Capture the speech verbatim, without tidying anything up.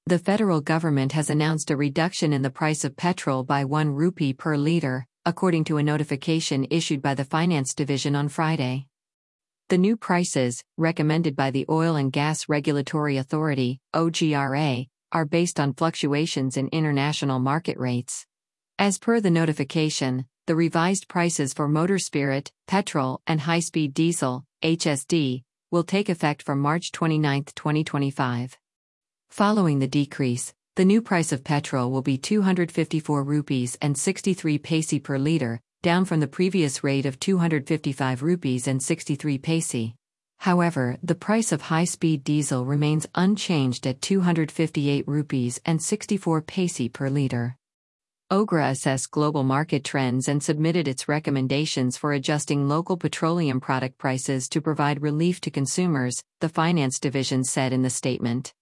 The federal government has announced a reduction in the price of petrol by one rupee per liter, according to a notification issued by the Finance Division on Friday. The new prices, recommended by the Oil and Gas Regulatory Authority, O G R A, are based on fluctuations in international market rates. As per the notification, the revised prices for motor spirit, petrol, and high-speed diesel, H S D, will take effect from March twenty-ninth, twenty twenty-five. Following the decrease, the new price of petrol will be two hundred fifty-four rupees and sixty-three paise per liter, down from the previous rate of two hundred fifty-five rupees and sixty-three paise. However, the price of high-speed diesel remains unchanged at two hundred fifty-eight rupees and sixty-four paise per liter. O G R A assessed global market trends and submitted its recommendations for adjusting local petroleum product prices to provide relief to consumers, the Finance Division said in the statement.